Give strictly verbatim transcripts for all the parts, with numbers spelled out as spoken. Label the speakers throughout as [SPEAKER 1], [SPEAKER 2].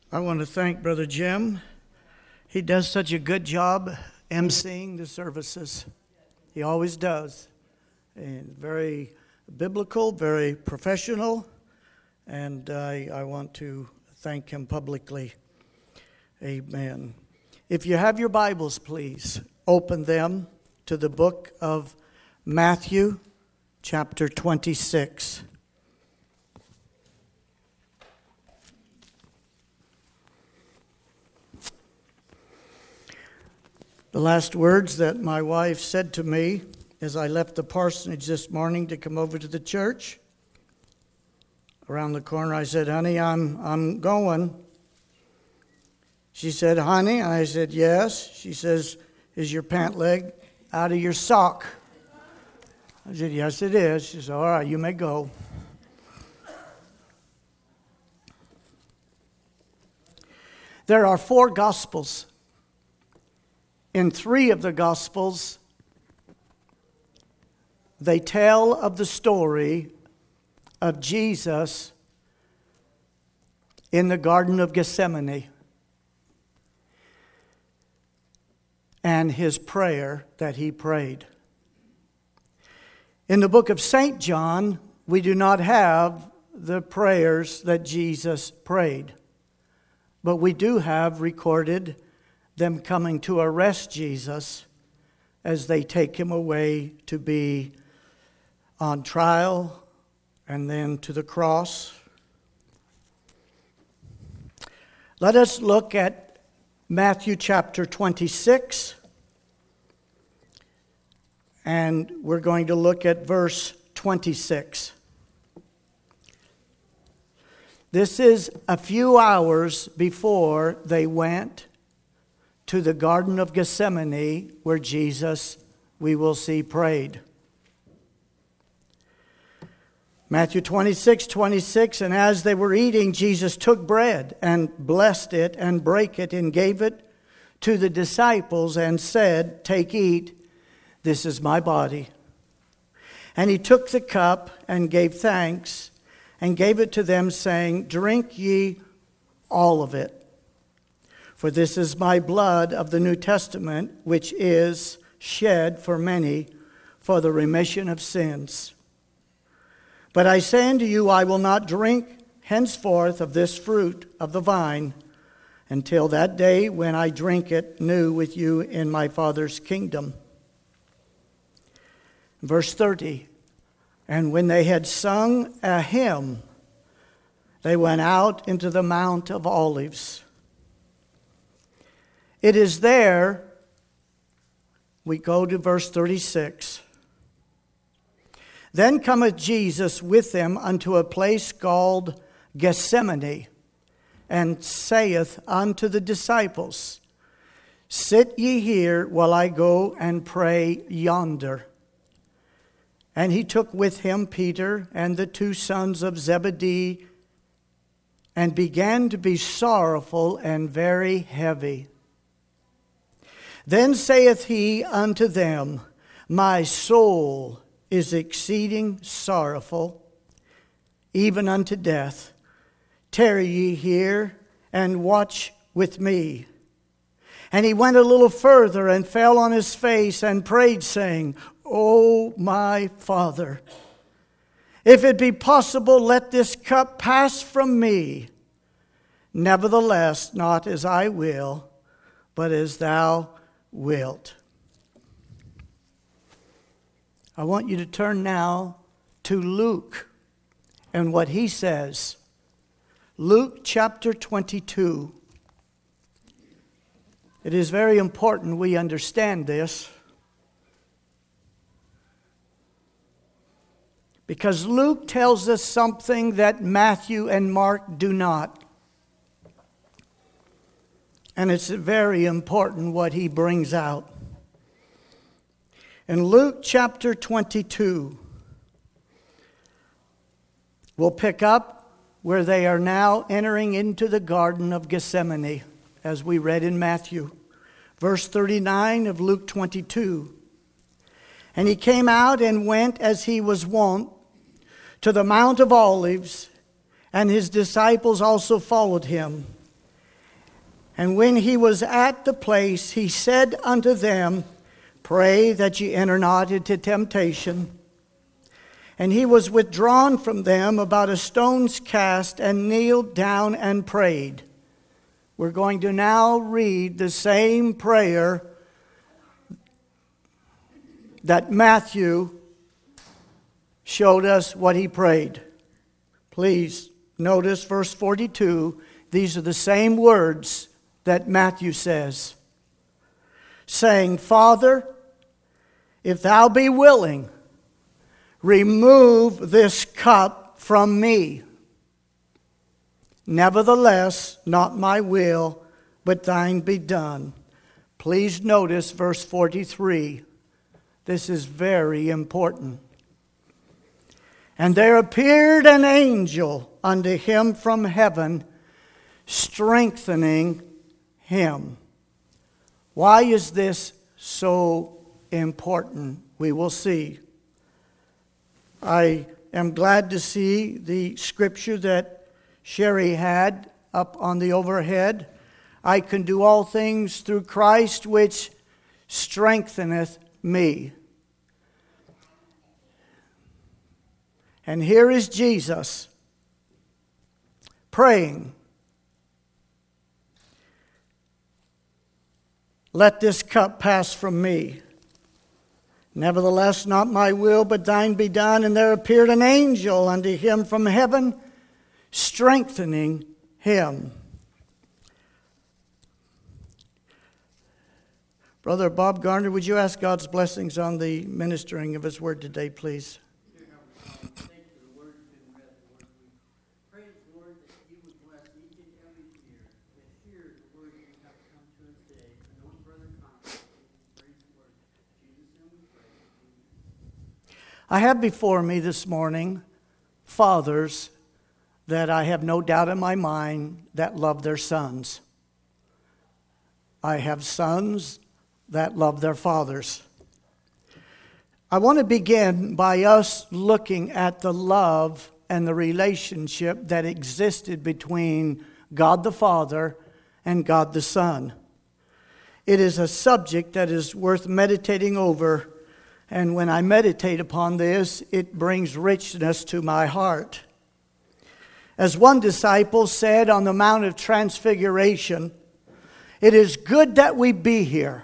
[SPEAKER 1] I want to thank Brother Jim. He does such a good job emceeing the services. He always does. And very biblical, very professional, and I, I want to thank him publicly. Amen. If you have your Bibles, please open them to the book of Matthew, chapter twenty-six. The last words that my wife said to me as I left the parsonage this morning to come over to the church, around the corner, I said, honey, I'm I'm going. She said, honey, I said, yes. She says, is your pant leg out of your sock? I said, yes, it is. She said, all right, you may go. There are four Gospels. In three of the Gospels, they tell of the story of Jesus in the Garden of Gethsemane and his prayer that he prayed. In the book of Saint John, we do not have the prayers that Jesus prayed, but we do have recorded them coming to arrest Jesus as they take him away to be on trial and then to the cross. Let us look at Matthew chapter twenty-six, and we're going to look at verse twenty-six. This is a few hours before they went to the Garden of Gethsemane, where Jesus, we will see, prayed. Matthew twenty-six, twenty-six, and as they were eating, Jesus took bread and blessed it and brake it and gave it to the disciples and said, take, eat, this is my body. And he took the cup and gave thanks and gave it to them, saying, drink ye all of it. For this is my blood of the New Testament, which is shed for many for the remission of sins. But I say unto you, I will not drink henceforth of this fruit of the vine until that day when I drink it new with you in my Father's kingdom. Verse thirty, and when they had sung a hymn, they went out into the Mount of Olives. It is there, we go to verse thirty-six. Then cometh Jesus with them unto a place called Gethsemane, and saith unto the disciples, sit ye here while I go and pray yonder. And he took with him Peter and the two sons of Zebedee, and began to be sorrowful and very heavy. Then saith he unto them, my soul is exceeding sorrowful, even unto death. Tarry ye here and watch with me. And he went a little further and fell on his face and prayed, saying, O my Father, if it be possible, let this cup pass from me. Nevertheless, not as I will, but as thou wilt. I want you to turn now to Luke and what he says. Luke chapter twenty-two. It is very important we understand this, because Luke tells us something that Matthew and Mark do not. And it's very important what he brings out. In Luke chapter twenty-two, we'll pick up where they are now entering into the Garden of Gethsemane, as we read in Matthew. Verse thirty-nine of Luke twenty-two. And he came out and went as he was wont to the Mount of Olives, and his disciples also followed him. And when he was at the place, he said unto them, Pray that ye enter not into temptation. And he was withdrawn from them about a stone's cast, and kneeled down and prayed. We're going to now read the same prayer that Matthew showed us what he prayed. Please notice verse forty-two. These are the same words that Matthew says, saying, Father, if thou be willing, remove this cup from me. Nevertheless, not my will, but thine be done. Please notice verse forty-three. This is very important. And there appeared an angel unto him from heaven, strengthening him. Why is this so important? We will see. I am glad to see the scripture that Sherry had up on the overhead. I can do all things through Christ which strengtheneth me. And here is Jesus praying, Let this cup pass from me. Nevertheless, not my will, but thine be done. And there appeared an angel unto him from heaven, strengthening him. Brother Bob Garner, would you ask God's blessings on the ministering of his word today, please? I have before me this morning fathers that I have no doubt in my mind that love their sons. I have sons that love their fathers. I want to begin by us looking at the love and the relationship that existed between God the Father and God the Son. It is a subject that is worth meditating over. And when I meditate upon this, it brings richness to my heart. As one disciple said on the Mount of Transfiguration, it is good that we be here.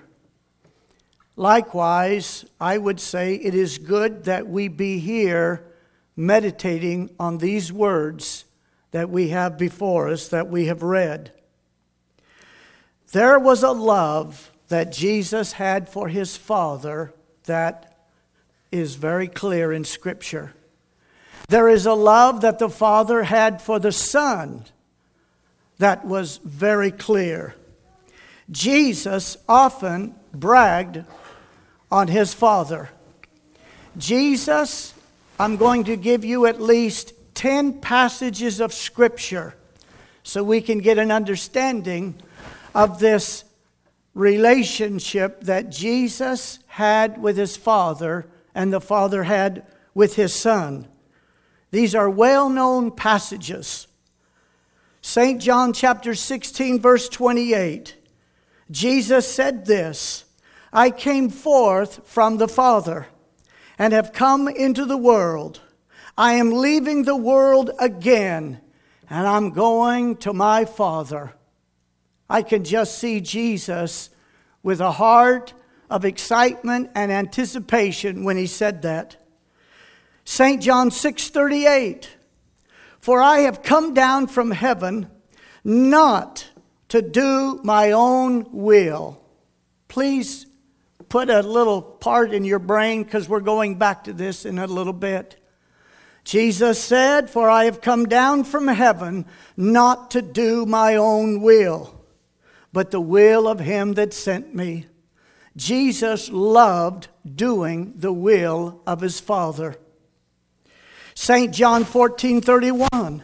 [SPEAKER 1] Likewise, I would say it is good that we be here meditating on these words that we have before us, that we have read. There was a love that Jesus had for his Father that is very clear in Scripture. There is a love that the Father had for the Son that was very clear. Jesus often bragged on his Father. Jesus, I'm going to give you at least ten passages of Scripture so we can get an understanding of this relationship that Jesus had with his Father and the Father had with his Son. These are well-known passages. Saint John chapter sixteen, verse twenty-eight. Jesus said this, I came forth from the Father and have come into the world. I am leaving the world again, and I'm going to my Father. I can just see Jesus with a heart of excitement and anticipation when he said that. Saint John six thirty-eight. For I have come down from heaven not to do my own will. Please put a little part in your brain because we're going back to this in a little bit. Jesus said, For I have come down from heaven not to do my own will, but the will of him that sent me. Jesus loved doing the will of his Father. Saint John fourteen thirty-one.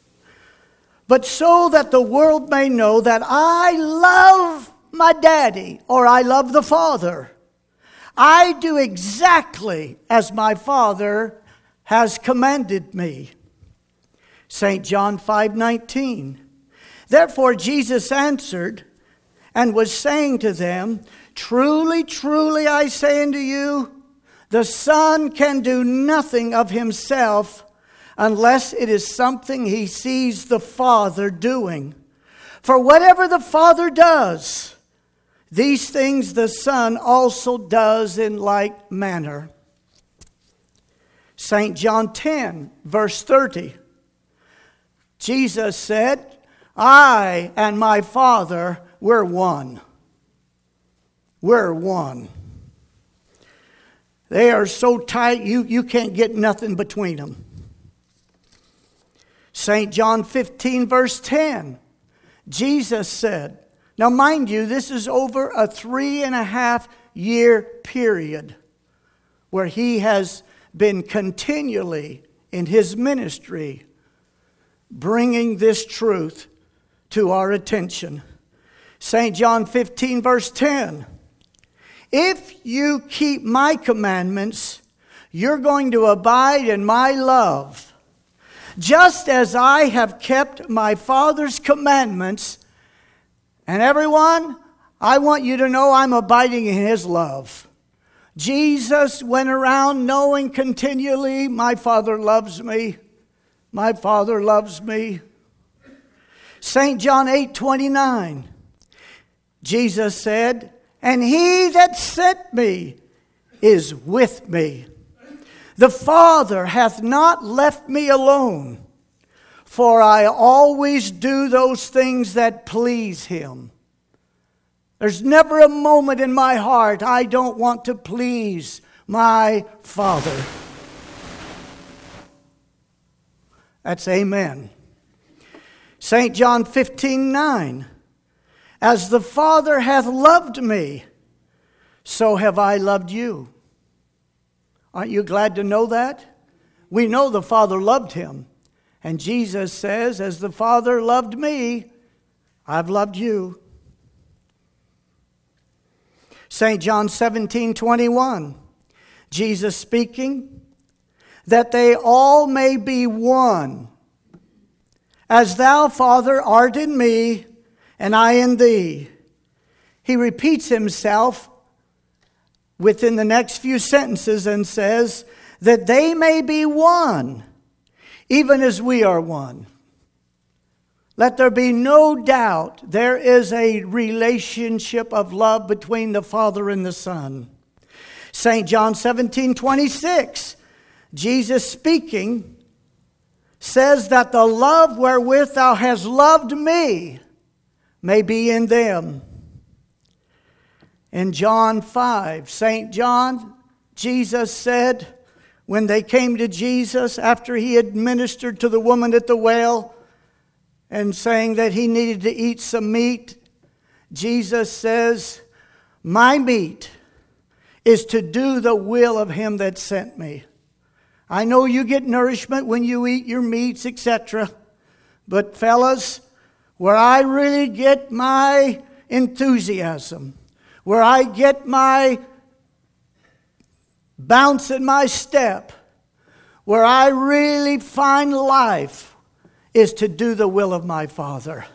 [SPEAKER 1] But so that the world may know that I love my daddy, or I love the Father, I do exactly as my Father has commanded me. Saint John five nineteen. Therefore Jesus answered, and was saying to them, Truly, truly, I say unto you, the Son can do nothing of himself unless it is something he sees the Father doing. For whatever the Father does, these things the Son also does in like manner. Saint John ten, verse thirty. Jesus said, I and my Father, we're one. We're one. They are so tight, you, you can't get nothing between them. Saint John fifteen, verse ten. Jesus said, now mind you, this is over a three and a half year period where he has been continually in his ministry bringing this truth to our attention. Saint John fifteen, verse ten. If you keep my commandments, you're going to abide in my love. Just as I have kept my Father's commandments. And everyone, I want you to know I'm abiding in his love. Jesus went around knowing continually, my Father loves me. My Father loves me. Saint John eight, twenty-nine. Jesus said, and he that sent me is with me. The Father hath not left me alone, for I always do those things that please him. There's never a moment in my heart I don't want to please my Father. That's amen. Saint John fifteen, nine. As the Father hath loved me, so have I loved you. Aren't you glad to know that? We know the Father loved him. And Jesus says, as the Father loved me, I've loved you. Saint John seventeen, twenty-one. Jesus speaking, that they all may be one. As thou, Father, art in me, and I in thee. He repeats himself within the next few sentences and says, that they may be one, even as we are one. Let there be no doubt there is a relationship of love between the Father and the Son. Saint John seventeen, twenty-six, Jesus speaking, says that the love wherewith thou hast loved me may be in them. In John five, Saint John, Jesus said, when they came to Jesus after he had ministered to the woman at the well and saying that he needed to eat some meat, Jesus says, my meat is to do the will of him that sent me. I know you get nourishment when you eat your meats, et cetera. But fellas, where I really get my enthusiasm, where I get my bounce in my step, where I really find life, is to do the will of my Father.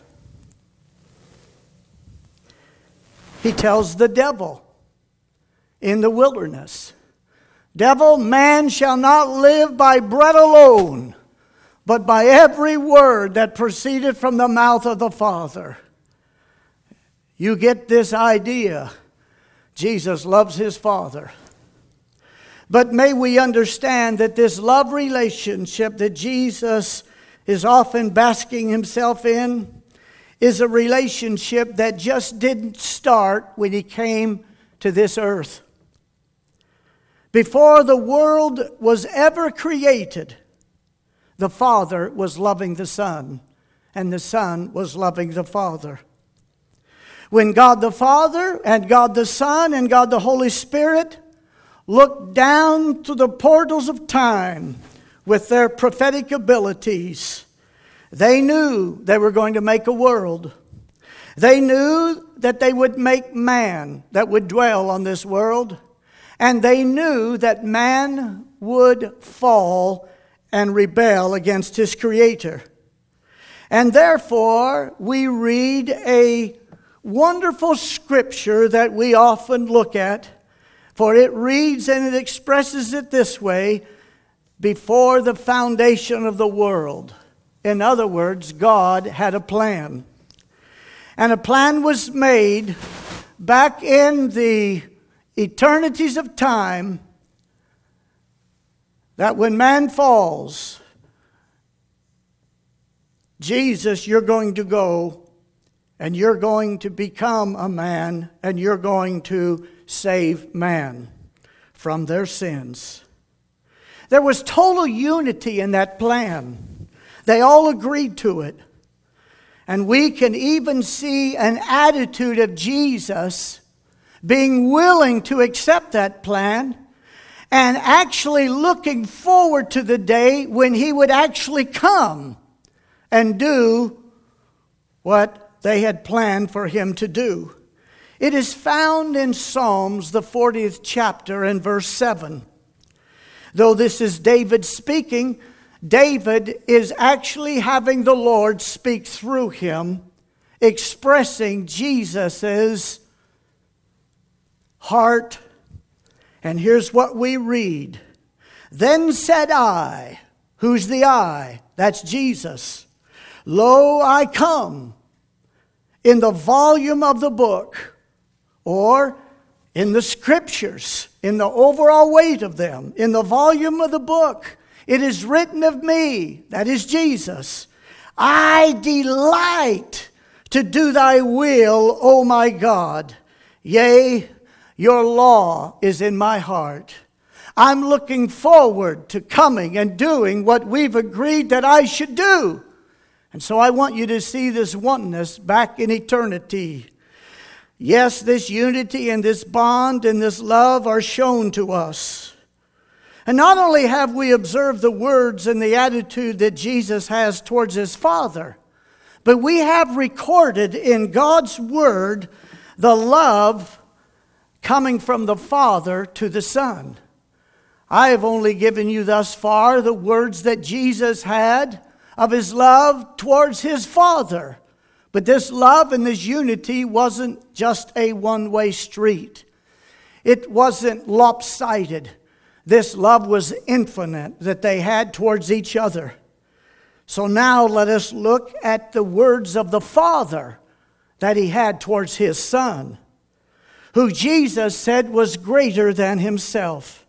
[SPEAKER 1] He tells the devil in the wilderness, devil, man shall not live by bread alone, but by every word that proceeded from the mouth of the Father. You get this idea. Jesus loves his Father. But may we understand that this love relationship that Jesus is often basking himself in is a relationship that just didn't start when he came to this earth. Before the world was ever created, the Father was loving the Son, and the Son was loving the Father. When God the Father and God the Son and God the Holy Spirit looked down to the portals of time with their prophetic abilities, they knew they were going to make a world. They knew that they would make man that would dwell on this world. And they knew that man would fall and rebel against his Creator. And therefore, we read a wonderful scripture that we often look at, for it reads and it expresses it this way: before the foundation of the world. In other words, God had a plan. And a plan was made back in the eternities of time that when man falls, Jesus, you're going to go and you're going to become a man and you're going to save man from their sins. There was total unity in that plan. They all agreed to it. And we can even see an attitude of Jesus being willing to accept that plan and actually looking forward to the day when he would actually come and do what they had planned for him to do. It is found in Psalms, the fortieth chapter, and verse seven. Though this is David speaking, David is actually having the Lord speak through him, expressing Jesus' heart. And here's what we read. Then said I, who's the I? That's Jesus. Lo, I come. In the volume of the book, or in the scriptures, in the overall weight of them, in the volume of the book, it is written of me, that is Jesus, I delight to do thy will, O my God. Yea, your law is in my heart. I'm looking forward to coming and doing what we've agreed that I should do. And so I want you to see this oneness back in eternity. Yes, this unity and this bond and this love are shown to us. And not only have we observed the words and the attitude that Jesus has towards his Father, but we have recorded in God's Word the love coming from the Father to the Son. I have only given you thus far the words that Jesus had of his love towards his Father. But this love and this unity wasn't just a one-way street. It wasn't lopsided. This love was infinite that they had towards each other. So now let us look at the words of the Father that he had towards his Son, who Jesus said was greater than himself.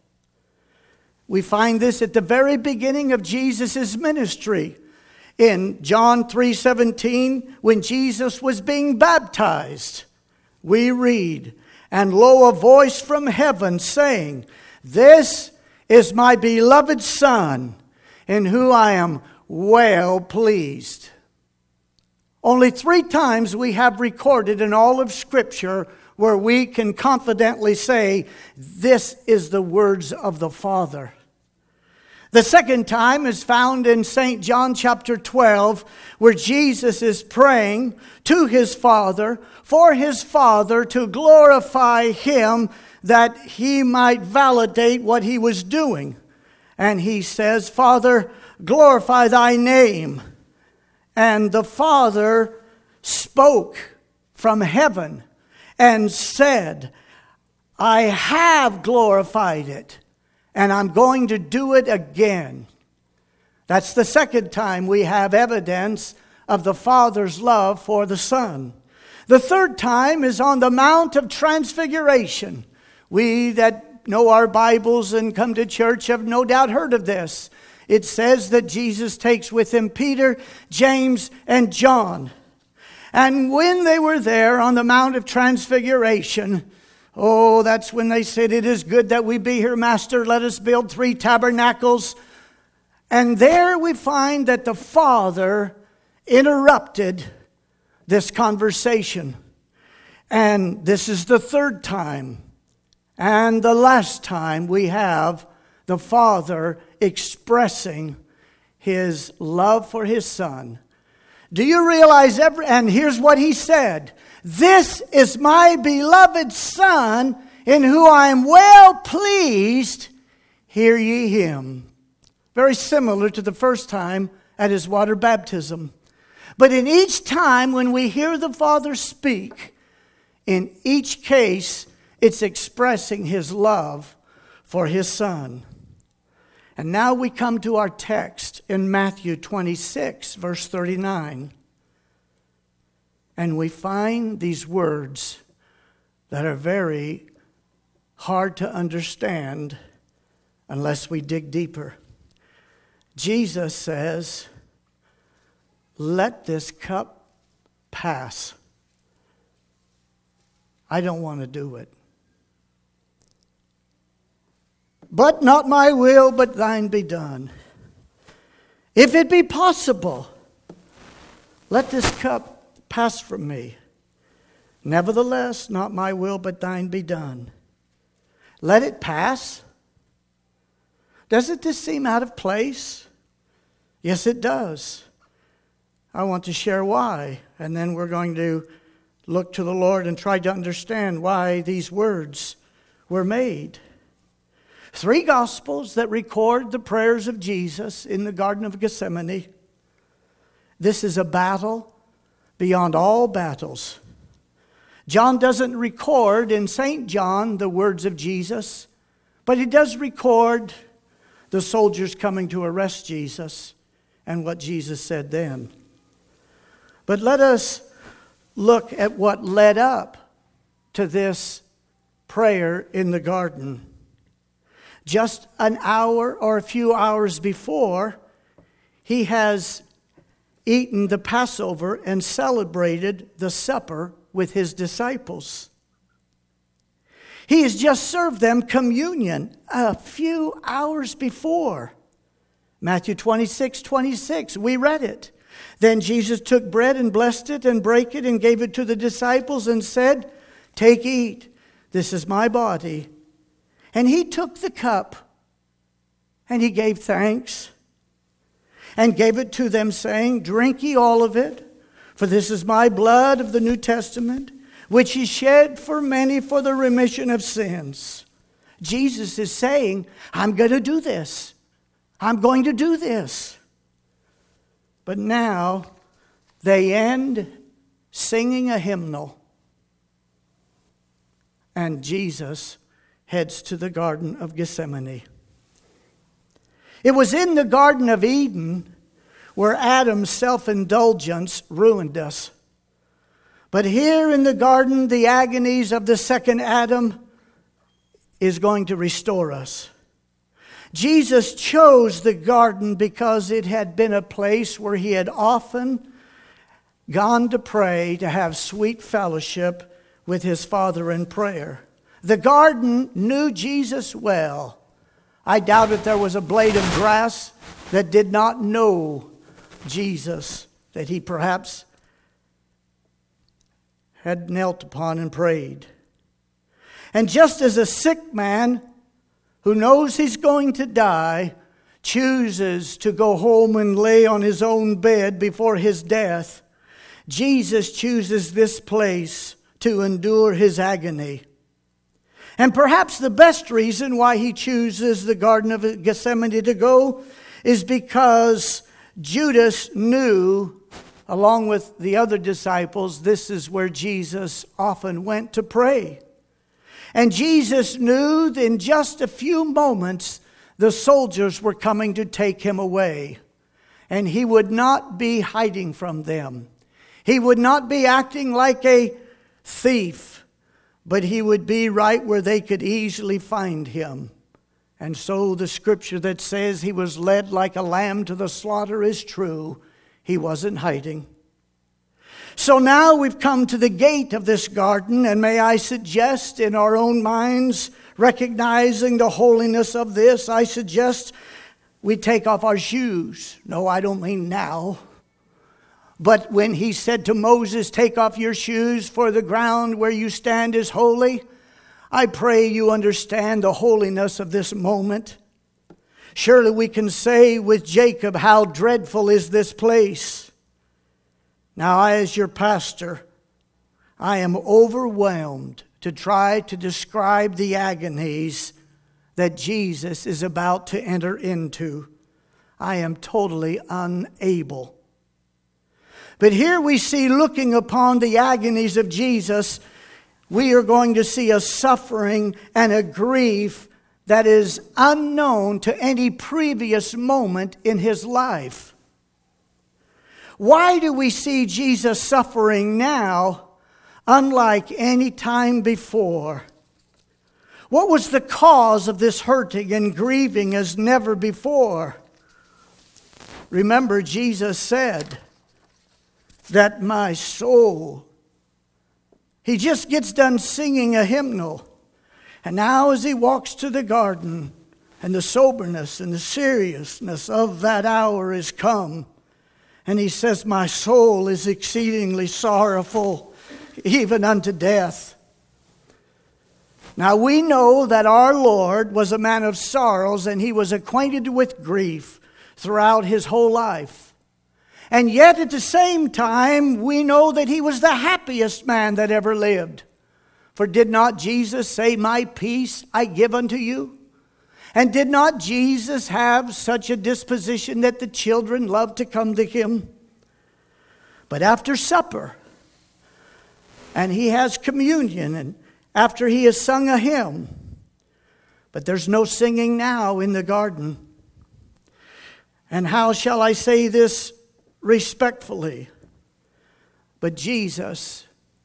[SPEAKER 1] We find this at the very beginning of Jesus' ministry. In John three seventeen, when Jesus was being baptized, we read, and lo, a voice from heaven saying, this is my beloved Son, in whom I am well pleased. Only three times we have recorded in all of Scripture where we can confidently say, this is the words of the Father. The second time is found in Saint John chapter twelve, where Jesus is praying to his Father, for his Father to glorify him, that he might validate what he was doing. And he says, Father, glorify thy name. And the Father spoke from heaven and said, I have glorified it. And I'm going to do it again. That's the second time we have evidence of the Father's love for the Son. The third time is on the Mount of Transfiguration. We that know our Bibles and come to church have no doubt heard of this. It says that Jesus takes with him Peter, James, and John. And when they were there on the Mount of Transfiguration, oh, that's when they said, it is good that we be here, Master. Let us build three tabernacles. And there we find that the Father interrupted this conversation. And this is the third time and the last time we have the Father expressing his love for his Son. Do you realize every, and here's what he said, this is my beloved Son, in whom I am well pleased, hear ye him. Very similar to the first time at his water baptism. But in each time when we hear the Father speak, In each case, it's expressing his love for his Son. And now we come to our text in Matthew twenty-six, verse thirty-nine. And we find these words that are very hard to understand unless we dig deeper. Jesus says, "Let this cup pass. I don't want to do it. But not my will, but thine be done. If it be possible, let this cup pass from me. Nevertheless, not my will, but thine be done." Let it pass? Doesn't this seem out of place? Yes, it does. I want to share why, and then we're going to look to the Lord and try to understand why these words were made. Three Gospels that record the prayers of Jesus in the Garden of Gethsemane. This is a battle beyond all battles. John doesn't record in Saint John the words of Jesus, but he does record the soldiers coming to arrest Jesus and what Jesus said then. But let us look at what led up to this prayer in the garden. Just an hour or a few hours before, he has eaten the Passover and celebrated the supper with his disciples. He has just served them communion a few hours before. Matthew twenty-six, twenty-six, we read it. Then Jesus took bread and blessed it and brake it and gave it to the disciples and said, "Take, eat, this is my body." And he took the cup and he gave thanks and gave it to them, saying, "Drink ye all of it, for this is my blood of the New Testament, which is shed for many for the remission of sins." Jesus is saying, I'm going to do this. I'm going to do this. But now they end singing a hymnal, and Jesus heads to the Garden of Gethsemane. It was in the Garden of Eden where Adam's self-indulgence ruined us. But here in the garden, the agonies of the second Adam is going to restore us. Jesus chose the garden because it had been a place where he had often gone to pray, to have sweet fellowship with his Father in prayer. The garden knew Jesus well. I doubt if there was a blade of grass that did not know Jesus, that he perhaps had knelt upon and prayed. And just as a sick man who knows he's going to die chooses to go home and lay on his own bed before his death, Jesus chooses this place to endure his agony. And perhaps the best reason why he chooses the Garden of Gethsemane to go is because Judas knew, along with the other disciples, this is where Jesus often went to pray. And Jesus knew that in just a few moments, the soldiers were coming to take him away. And he would not be hiding from them. He would not be acting like a thief, but he would be right where they could easily find him. And so the scripture that says he was led like a lamb to the slaughter is true. He wasn't hiding. So now we've come to the gate of this garden, and may I suggest in our own minds, recognizing the holiness of this, I suggest we take off our shoes. No, I don't mean now. But when he said to Moses, "Take off your shoes, for the ground where you stand is holy," I pray you understand the holiness of this moment. Surely we can say with Jacob, "How dreadful is this place." Now, I, as your pastor, I am overwhelmed to try to describe the agonies that Jesus is about to enter into. I am totally unable. But here we see, looking upon the agonies of Jesus, we are going to see a suffering and a grief that is unknown to any previous moment in his life. Why do we see Jesus suffering now, unlike any time before? What was the cause of this hurting and grieving as never before? Remember, Jesus said that my soul, he just gets done singing a hymnal. And now as he walks to the garden, and the soberness and the seriousness of that hour is come, and he says, my soul is exceedingly sorrowful, even unto death. Now we know that our Lord was a man of sorrows, and he was acquainted with grief throughout his whole life. And yet at the same time, we know that he was the happiest man that ever lived. For did not Jesus say, my peace I give unto you? And did not Jesus have such a disposition that the children loved to come to him? But after supper, and he has communion, and after he has sung a hymn, but there's no singing now in the garden. And how shall I say this respectfully? But Jesus,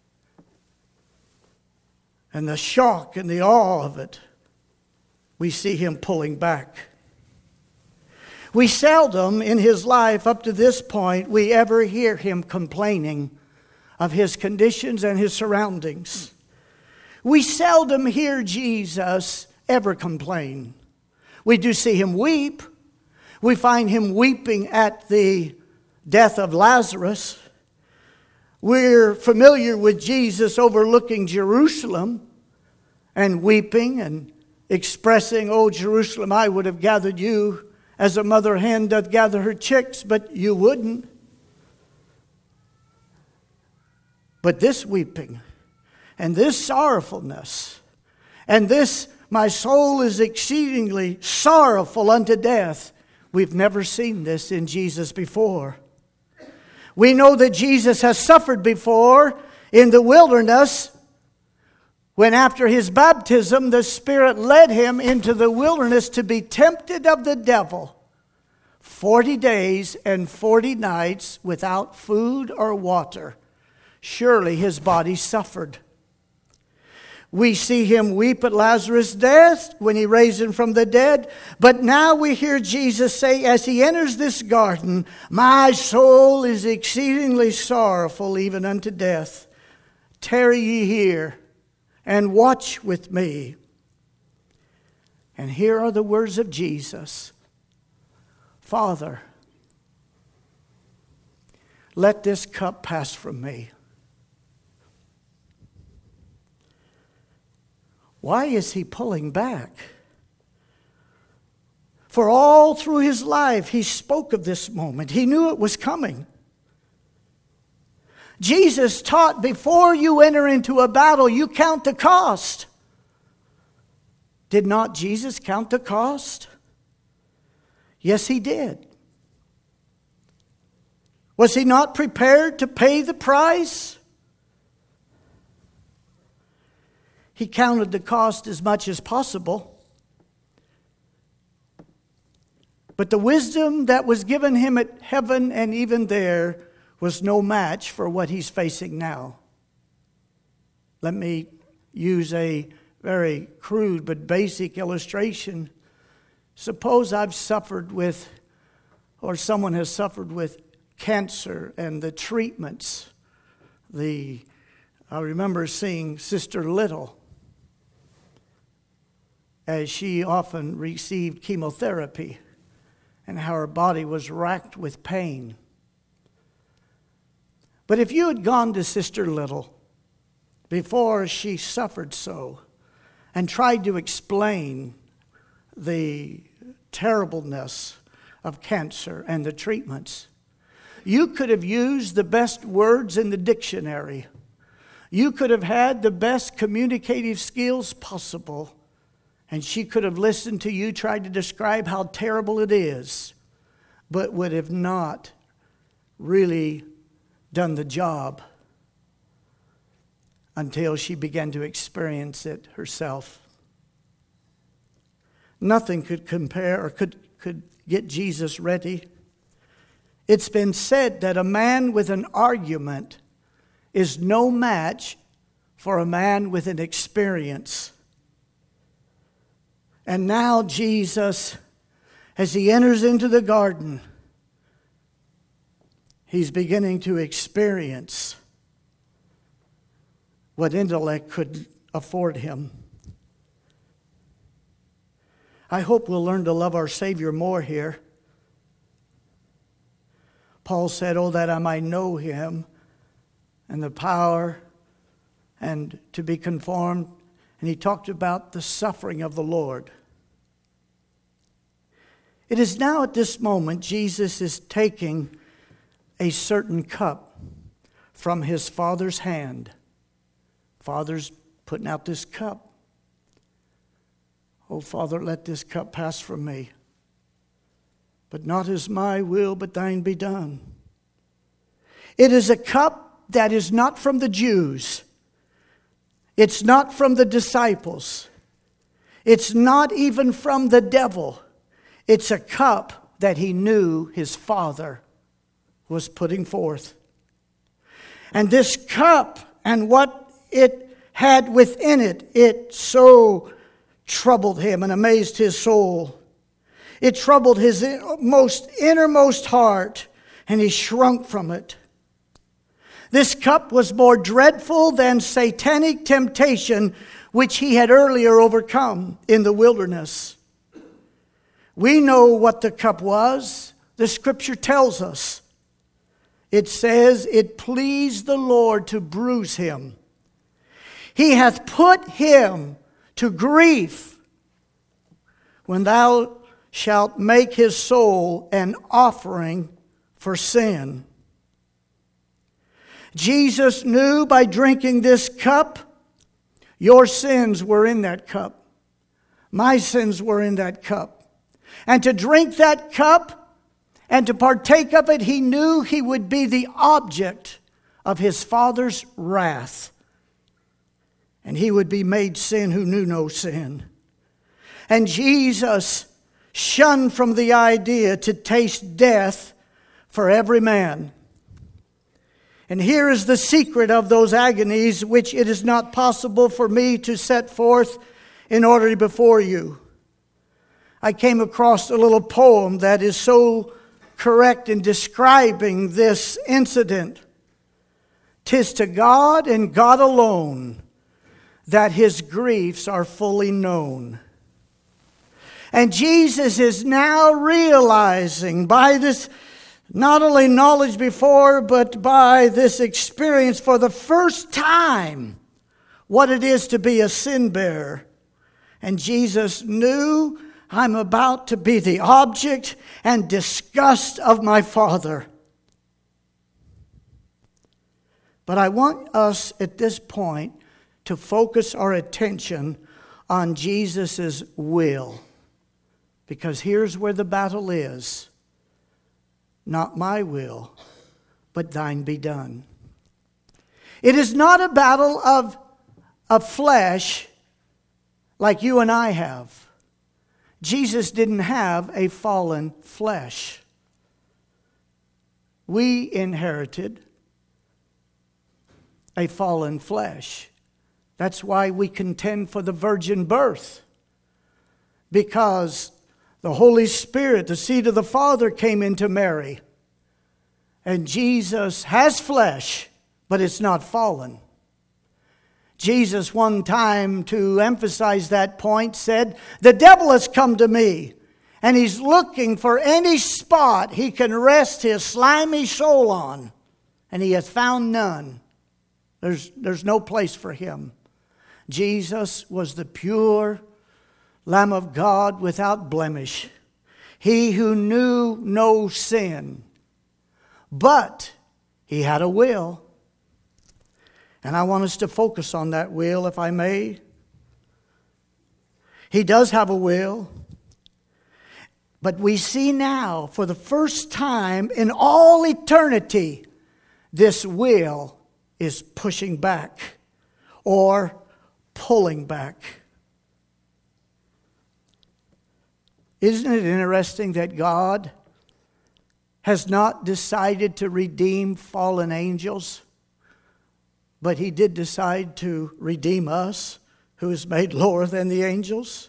[SPEAKER 1] and the shock and the awe of it, we see him pulling back. We seldom in his life up to this point we ever hear him complaining of his conditions and his surroundings. We seldom hear Jesus ever complain. We do see him weep. We find him weeping at the death of Lazarus. We're familiar with Jesus overlooking Jerusalem and weeping and expressing, oh, Jerusalem, I would have gathered you as a mother hen doth gather her chicks, but you wouldn't. But this weeping and this sorrowfulness and this, my soul is exceedingly sorrowful unto death, we've never seen this in Jesus before. We know that Jesus has suffered before in the wilderness, when after his baptism, the Spirit led him into the wilderness to be tempted of the devil. Forty days and forty nights without food or water. Surely his body suffered. We see him weep at Lazarus' death when he raised him from the dead. But now we hear Jesus say, as he enters this garden, my soul is exceedingly sorrowful, even unto death. Tarry ye here and watch with me. And here are the words of Jesus. Father, let this cup pass from me. Why is he pulling back? For all through his life, he spoke of this moment. He knew it was coming. Jesus taught, before you enter into a battle, you count the cost. Did not Jesus count the cost? Yes, he did. Was he not prepared to pay the price? He counted the cost as much as possible. But the wisdom that was given him at heaven and even there was no match for what he's facing now. Let me use a very crude but basic illustration. Suppose I've suffered with, or someone has suffered with cancer and the treatments. The I remember seeing Sister Little as she often received chemotherapy and how her body was racked with pain. But if you had gone to Sister Little before she suffered so and tried to explain the terribleness of cancer and the treatments, you could have used the best words in the dictionary. You could have had the best communicative skills possible, and she could have listened to you try to describe how terrible it is, but would have not really done the job. until she began to experience it herself. Nothing could compare or could, could get Jesus ready. It's been said that a man with an argument is no match for a man with an experience. And now Jesus, as he enters into the garden, he's beginning to experience what intellect could afford him. I hope we'll learn to love our Savior more here. Paul said, "Oh, that I might know him and the power and to be conformed." And he talked about the suffering of the Lord. It is now at this moment Jesus is taking a certain cup from his Father's hand. Father's putting out this cup. "Oh, Father, let this cup pass from me. But not as my will, but thine be done." It is a cup that is not from the Jews. It's not from the disciples. It's not even from the devil. It's a cup that he knew his Father was putting forth. And this cup and what it had within it, it so troubled him and amazed his soul. It troubled his most innermost heart, and he shrunk from it. This cup was more dreadful than satanic temptation, which he had earlier overcome in the wilderness. We know what the cup was. The scripture tells us. It says, "It pleased the Lord to bruise him. He hath put him to grief when thou shalt make his soul an offering for sin." Jesus knew by drinking this cup, your sins were in that cup. My sins were in that cup. And to drink that cup and to partake of it, he knew he would be the object of his Father's wrath. And he would be made sin who knew no sin. And Jesus shunned from the idea to taste death for every man. And here is the secret of those agonies, which it is not possible for me to set forth in order before you. I came across a little poem that is so correct in describing this incident. "'Tis to God and God alone that his griefs are fully known." And Jesus is now realizing by this not only knowledge before, but by this experience for the first time what it is to be a sin bearer. And Jesus knew, I'm about to be the object and disgust of my Father. But I want us at this point to focus our attention on Jesus' will. Because here's where the battle is. Not my will, but thine be done. It is not a battle of, of flesh like you and I have. Jesus didn't have a fallen flesh. We inherited a fallen flesh. That's why we contend for the virgin birth. Because the Holy Spirit, the seed of the Father, came into Mary. And Jesus has flesh, but it's not fallen. Jesus, one time, to emphasize that point, said, "The devil has come to me, and he's looking for any spot he can rest his slimy soul on, and he has found none." There's, there's no place for him. Jesus was the pure Lamb of God without blemish. He who knew no sin. But he had a will. And I want us to focus on that will, if I may. He does have a will. But we see now, for the first time in all eternity, this will is pushing back or pulling back. Isn't it interesting that God has not decided to redeem fallen angels, but He did decide to redeem us, who is made lower than the angels?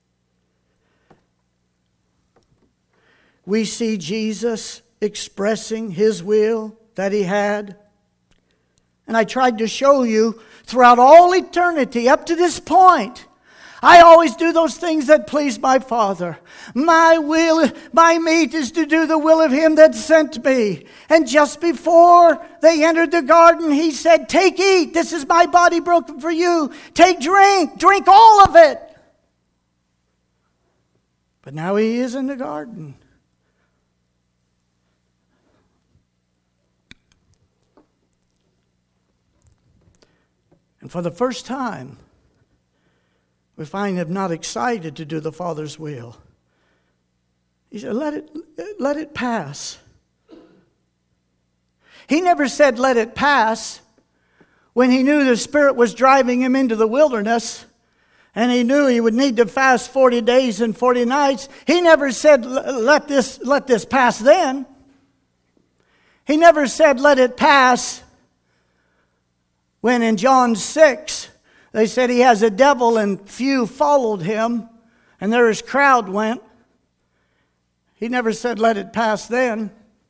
[SPEAKER 1] We see Jesus expressing His will that He had. And I tried to show you throughout all eternity up to this point, I always do those things that please my Father. My will, my meat is to do the will of Him that sent me. And just before they entered the garden, He said, take, eat. This is my body broken for you. Take, drink. Drink all of it. But now He is in the garden. And for the first time, we find Him not excited to do the Father's will. He said, let it, let it pass. He never said, let it pass, when He knew the Spirit was driving Him into the wilderness, and He knew He would need to fast forty days and forty nights. He never said, let this, let this pass then. He never said, let it pass, when in John six, they said He has a devil and few followed Him, and there His crowd went. He never said, let it pass then.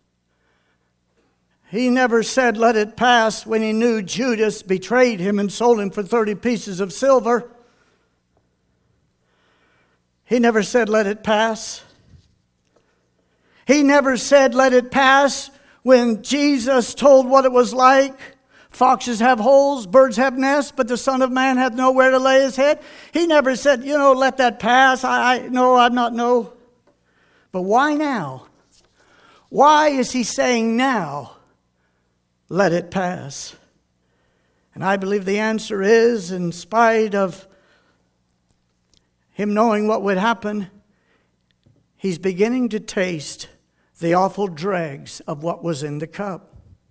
[SPEAKER 1] He never said, let it pass, when He knew Judas betrayed Him and sold Him for thirty pieces of silver. He never said, let it pass. He never said, let it pass, when Jesus told what it was like. Foxes have holes, birds have nests, but the Son of Man hath nowhere to lay His head. He never said, you know, let that pass. I, I no, I'm not, no. But why now? Why is He saying now, let it pass? And I believe the answer is, in spite of Him knowing what would happen, He's beginning to taste the awful dregs of what was in the cup.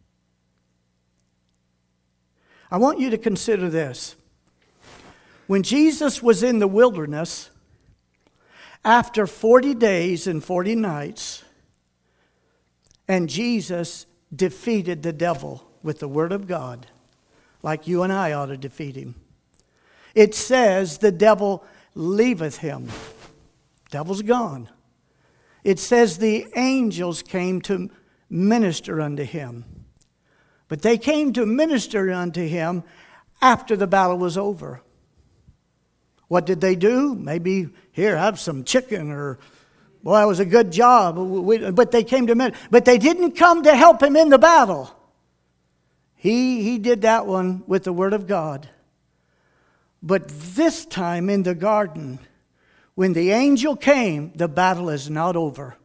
[SPEAKER 1] I want you to consider this. When Jesus was in the wilderness, after forty days and forty nights, and Jesus defeated the devil with the word of God, like you and I ought to defeat him. It says the devil leaveth him. Devil's gone. It says the angels came to minister unto him. But they came to minister unto him after the battle was over. What did they do? Maybe, here, have some chicken, or, well, that was a good job. But they came to minister. But they didn't come to help him in the battle. He, he did that one with the word of God. But this time in the garden, when the angel came, the battle is not over,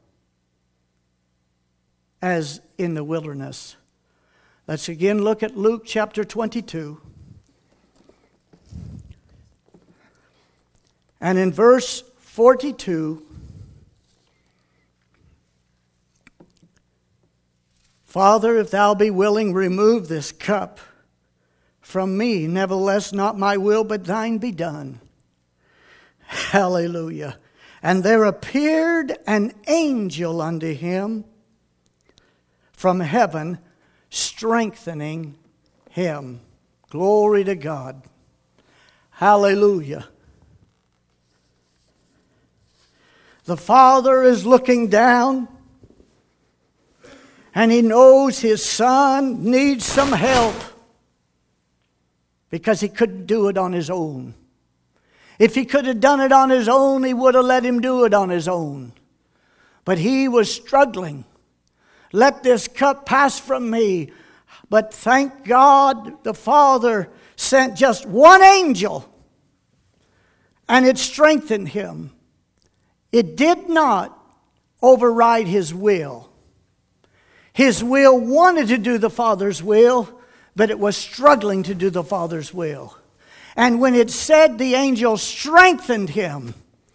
[SPEAKER 1] as in the wilderness. Let's again look at Luke chapter twenty-two. And in verse forty-two, Father, if thou be willing, remove this cup from me. Nevertheless, not my will, but thine be done. Hallelujah. And there appeared an angel unto him from heaven, strengthening him. Glory to God. Hallelujah. The Father is looking down, and He knows His Son needs some help, because He couldn't do it on His own. If He could have done it on His own, He would have let Him do it on His own. But He was struggling. Let this cup pass from me. But thank God the Father sent just one angel, and it strengthened him. It did not override His will. His will wanted to do the Father's will, but it was struggling to do the Father's will. And when it said the angel strengthened him,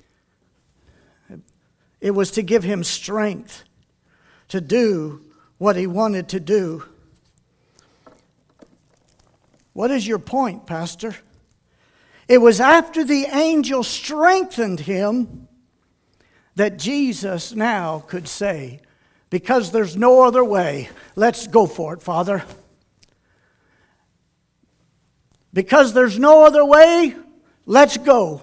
[SPEAKER 1] it was to give him strength to do what he wanted to do. What is your point, Pastor? It was after the angel strengthened him that Jesus now could say, because there's no other way, let's go for it, Father. Because there's no other way, let's go.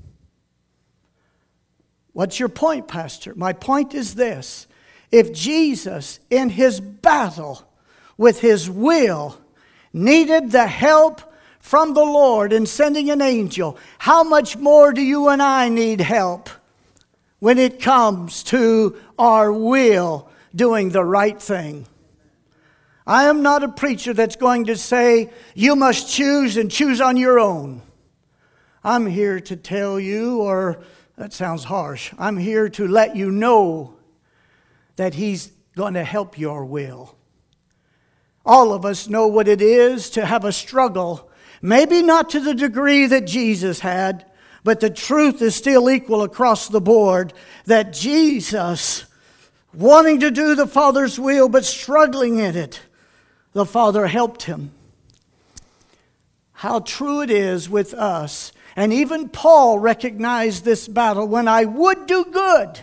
[SPEAKER 1] What's your point, Pastor? My point is this. If Jesus, in his battle with his will, needed the help from the Lord in sending an angel, how much more do you and I need help when it comes to our will doing the right thing? I am not a preacher that's going to say, you must choose and choose on your own. I'm here to tell you, or that sounds harsh, I'm here to let you know that he's going to help your will. All of us know what it is to have a struggle, maybe not to the degree that Jesus had, but the truth is still equal across the board, that Jesus, wanting to do the Father's will but struggling in it, the Father helped him. How true it is with us. And even Paul recognized this battle. When I would do good,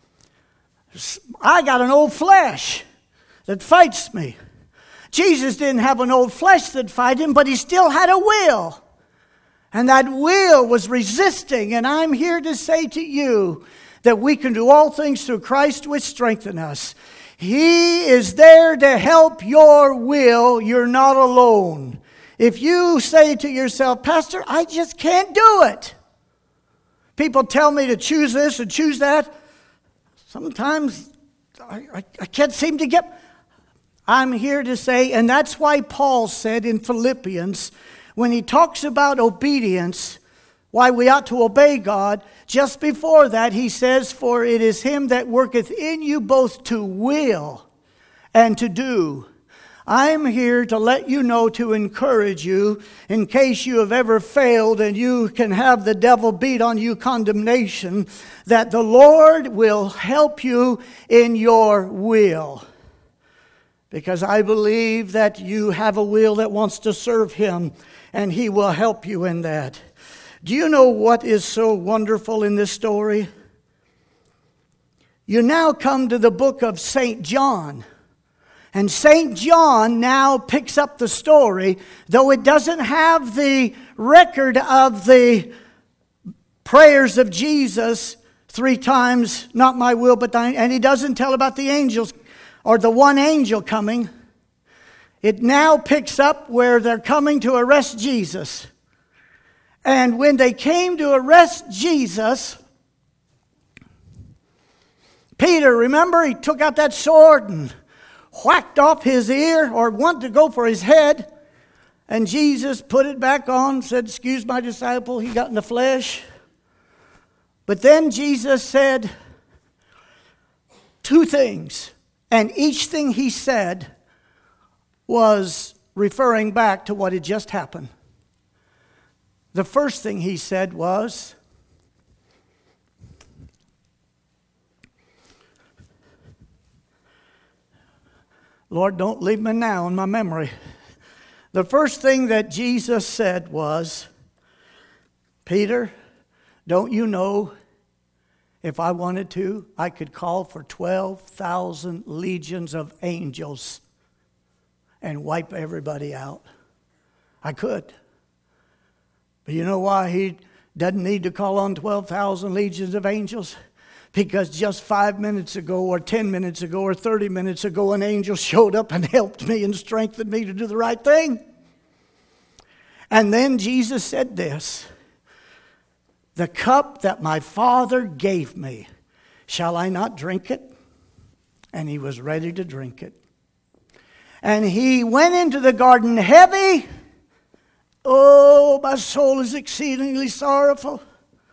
[SPEAKER 1] I got an old flesh that fights me. Jesus didn't have an old flesh that fight him, but he still had a will. And that will was resisting. And I'm here to say to you that we can do all things through Christ which strengthen us. He is there to help your will. You're not alone. If you say to yourself, Pastor, I just can't do it. People tell me to choose this and choose that. Sometimes I, I, I can't seem to get... I'm here to say, and that's why Paul said in Philippians, when he talks about obedience, why we ought to obey God, just before that he says, for it is him that worketh in you both to will and to do. I'm here to let you know, to encourage you, in case you have ever failed and you can have the devil beat on you condemnation, that the Lord will help you in your will. Because I believe that you have a will that wants to serve him, and he will help you in that. Do you know what is so wonderful in this story? You now come to the book of Saint John. And Saint John now picks up the story, though it doesn't have the record of the prayers of Jesus three times, not my will, but thine, and he doesn't tell about the angels or the one angel coming. It now picks up where they're coming to arrest Jesus. And when they came to arrest Jesus, Peter, remember, he took out that sword and whacked off his ear, or wanted to go for his head. And Jesus put it back on, said, excuse my disciple, he got in the flesh. But then Jesus said two things. And each thing he said was referring back to what had just happened. The first thing he said was, Lord, don't leave me now in my memory. The first thing that Jesus said was, Peter, don't you know, if I wanted to, I could call for twelve thousand legions of angels and wipe everybody out. I could. But you know why he doesn't need to call on twelve thousand legions of angels? Because just five minutes ago or ten minutes ago or thirty minutes ago, an angel showed up and helped me and strengthened me to do the right thing. And then Jesus said this, the cup that my Father gave me, shall I not drink it? And he was ready to drink it. And he went into the garden heavy. Oh, my soul is exceedingly sorrowful.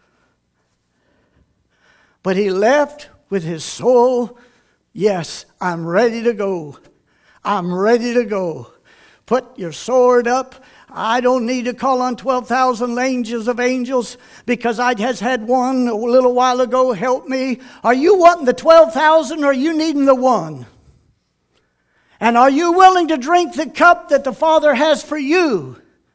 [SPEAKER 1] But he left with his soul, yes, I'm ready to go. I'm ready to go. Put your sword up. I don't need to call on twelve thousand angels of angels because I just had one a little while ago help me. Are you wanting the twelve thousand or are you needing the one? And are you willing to drink the cup that the Father has for you?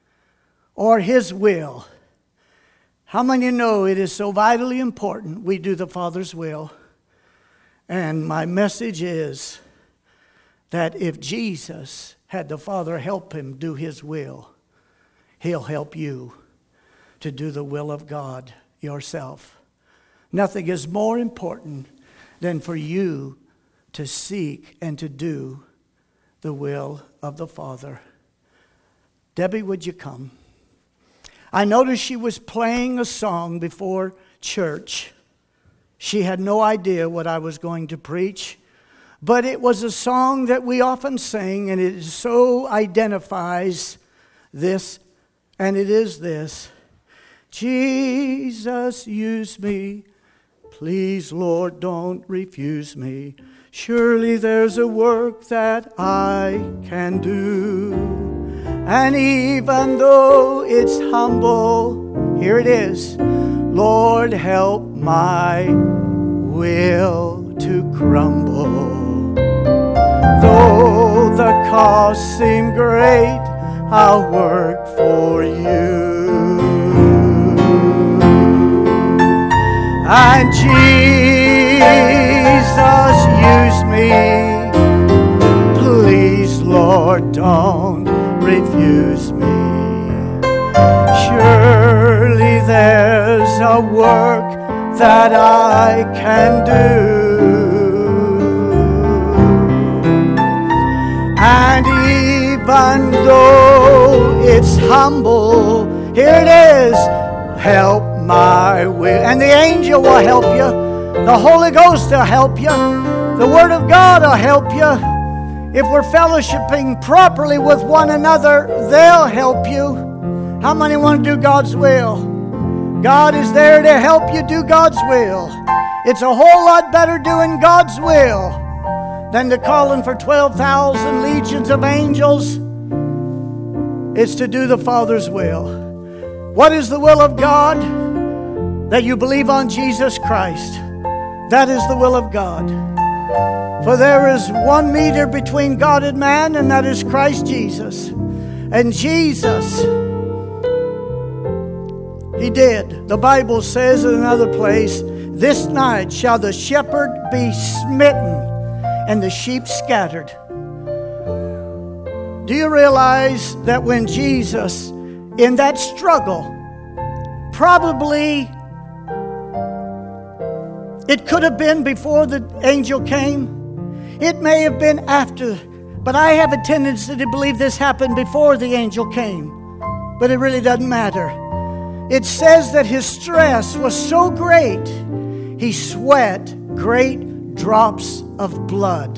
[SPEAKER 1] or His will. How many know it is so vitally important we do the Father's will? And my message is that if Jesus had the Father help Him do His will, He'll help you to do the will of God yourself. Nothing is more important than for you to seek and to do the will of the Father. Debbie, would you come? I noticed she was playing a song before church. She had no idea what I was going to preach, but it was a song that we often sing, and it so identifies this, and it is this. Jesus, use me. Please, Lord, don't refuse me. Surely there's a work that I can do. And even though it's humble, here it is. Lord, help my will to crumble. Though the cost seem great, I'll work for you. And Jesus, use me. Please, Lord, don't refuse me. Surely there's a work that I can do. And even though it's humble, here it is, help my will. And the angel will help you. The Holy Ghost will help you. The Word of God will help you. If we're fellowshipping properly with one another, they'll help you. How many want to do God's will? God is there to help you do God's will. It's a whole lot better doing God's will than to calling for twelve thousand legions of angels. It's to do the Father's will. What is the will of God? That you believe on Jesus Christ. That is the will of God. For there is one mediator between God and man, and that is Christ Jesus. And Jesus, He did. The Bible says in another place, this night shall the shepherd be smitten and the sheep scattered. Do you realize that when Jesus, in that struggle, probably it could have been before the angel came. It may have been after. But I have a tendency to believe this happened before the angel came. But it really doesn't matter. It says that his stress was so great, he sweat great drops of blood.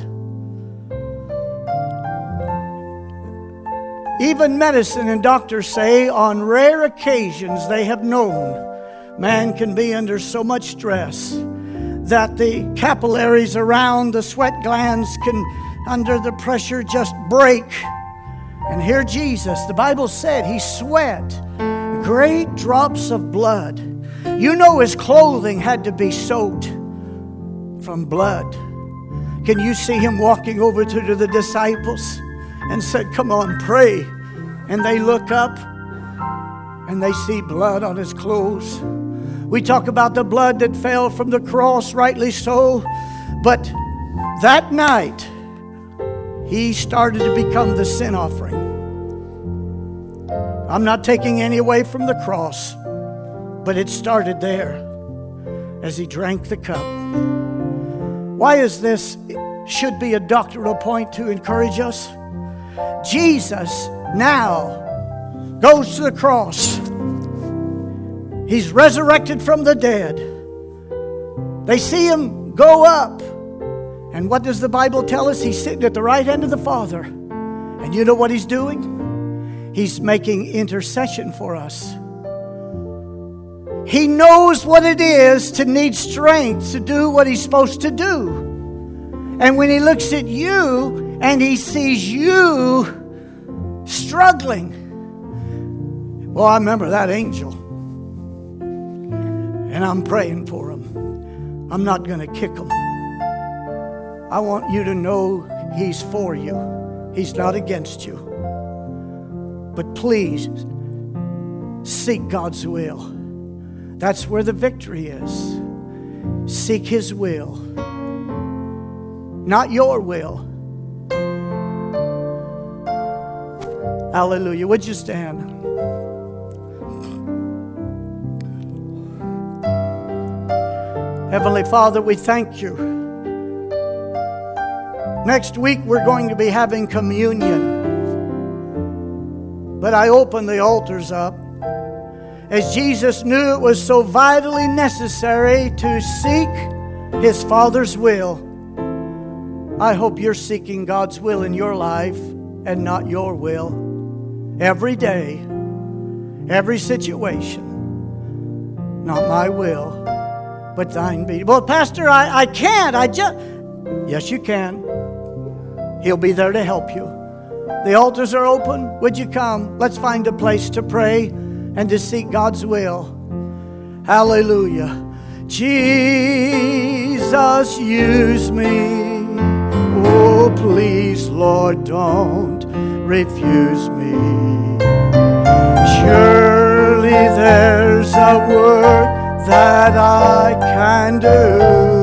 [SPEAKER 1] Even medicine and doctors say on rare occasions they have known man can be under so much stress that the capillaries around the sweat glands can, under the pressure, just break. And here Jesus, the Bible said, he sweat great drops of blood. You know his clothing had to be soaked from blood. Can you see him walking over to, to the disciples and said, come on, pray. And they look up and they see blood on his clothes. We talk about the blood that fell from the cross, rightly so. But that night, he started to become the sin offering. I'm not taking any away from the cross, but it started there as he drank the cup. Why is this? Should be a doctrinal point to encourage us. Jesus now goes to the cross. He's resurrected from the dead. They see him go up. And what does the Bible tell us? He's sitting at the right hand of the Father. And you know what he's doing? He's making intercession for us. He knows what it is to need strength to do what he's supposed to do. And when he looks at you and he sees you struggling, well, I remember that angel. And I'm praying for him. I'm not going to kick him. I want you to know he's for you. He's not against you. But please, Seek God's will. That's where the victory is. Seek His will, not your will. Hallelujah. Would you stand? Heavenly Father, we thank you. Next week we're going to be having communion. But I open the altars up. As Jesus knew it was so vitally necessary to seek His Father's will, I hope you're seeking God's will in your life and not your will. Every day, every situation. Not my will, but thine be. Well, Pastor, I, I can't. I just... Yes, you can. He'll be there to help you. The altars are open. Would you come? Let's find a place to pray and to seek God's will. Hallelujah. Jesus, use me. Oh, please, Lord, don't refuse me. Surely there's a work that I can do.